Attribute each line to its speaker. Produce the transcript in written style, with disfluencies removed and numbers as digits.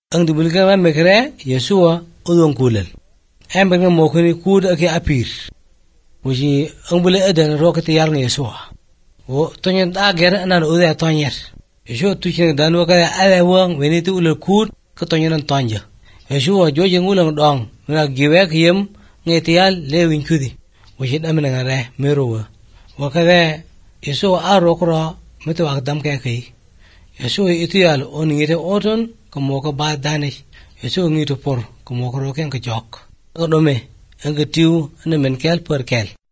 Speaker 1: ang dibulga ma mekre Yesua udong kulal em bang mo kuni kud ake apir wuji ang bule adan rokati yar ng Yesua wo tonyen ager nan ude tonyer Yesua tuchen dan wa ka ala wang weni tu ulal kud ka tonyen tonja Yesua joje ngulang dong na giwek yem ngetial lewin kudi wuji amena ngare merowa wa ka Yesua arokro metu akdam ka kai Yesua itial on ngite oton kamo ka ba danish Yesua ngito por kamo ka roken ka jok odome ang tiu ne men kel per kel